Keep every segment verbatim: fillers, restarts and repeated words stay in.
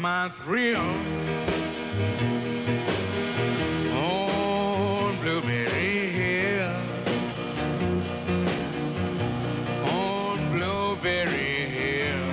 my thrill on Blueberry Hill, on Blueberry Hill,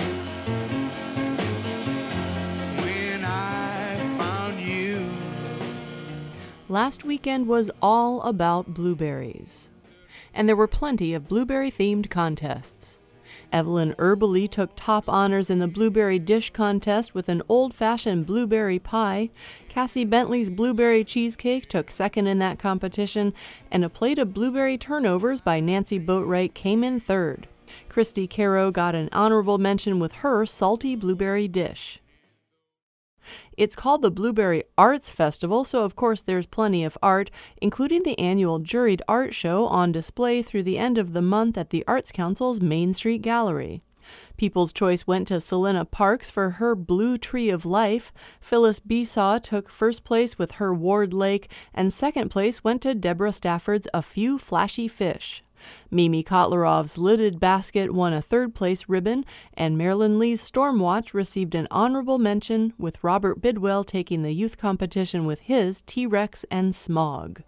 when I found you. Last weekend was all about blueberries, and there were plenty of blueberry-themed contests. Evelyn Erbely took top honors in the Blueberry Dish Contest with an old-fashioned blueberry pie. Cassie Bentley's Blueberry Cheesecake took second in that competition, and a plate of blueberry turnovers by Nancy Boatwright came in third. Christy Caro got an honorable mention with her salty blueberry dish. It's called the Blueberry Arts Festival, so of course there's plenty of art, including the annual juried art show on display through the end of the month at the Arts Council's Main Street Gallery. People's Choice went to Selena Parks for her Blue Tree of Life. Phyllis Besaw took first place with her Ward Lake, and second place went to Deborah Stafford's A Few Flashy Fish. Mimi Kotlerov's Lidded Basket won a third-place ribbon, and Marilyn Lee's Stormwatch received an honorable mention, with Robert Bidwell taking the youth competition with his T-Rex and Smog.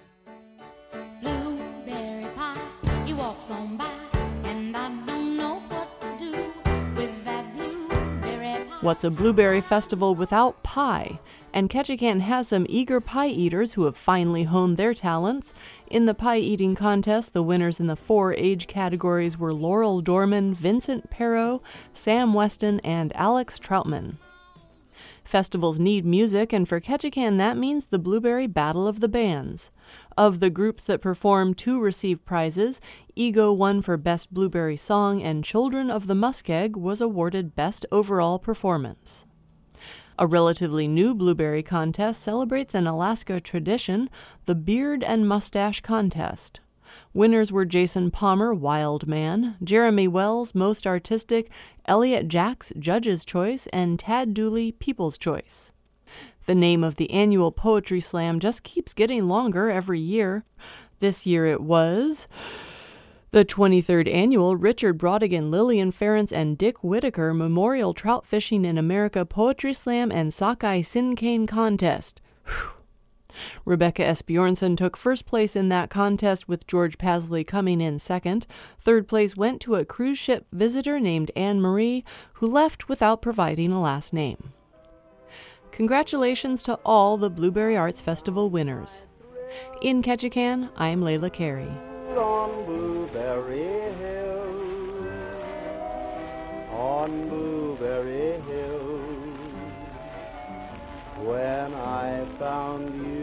Blueberry pie, he walks on by, and I don't know what to do with that blueberry pie. What's a blueberry festival without pie? And Ketchikan has some eager pie eaters who have finally honed their talents. In the pie eating contest, the winners in the four age categories were Laurel Dorman, Vincent Perro, Sam Weston, and Alex Troutman. Festivals need music, and for Ketchikan that means the Blueberry Battle of the Bands. Of the groups that performed, two received prizes. Ego won for Best Blueberry Song, and Children of the Muskeg was awarded Best Overall Performance. A relatively new blueberry contest celebrates an Alaska tradition, the Beard and Mustache Contest. Winners were Jason Palmer, Wild Man, Jeremy Wells, Most Artistic, Elliot Jacks, Judge's Choice, and Tad Dooley, People's Choice. The name of the annual Poetry Slam just keeps getting longer every year. This year it was the twenty-third Annual Richard Brodigan, Lillian Ferentz, and Dick Whitaker Memorial Trout Fishing in America Poetry Slam and Sockeye Sincane Contest. Whew. Rebecca Esbjornson took first place in that contest, with George Pasley coming in second. Third place went to a cruise ship visitor named Anne Marie, who left without providing a last name. Congratulations to all the Blueberry Arts Festival winners. In Ketchikan, I'm Layla Carey. On Blueberry Hill, on Blueberry Hill, when I found you.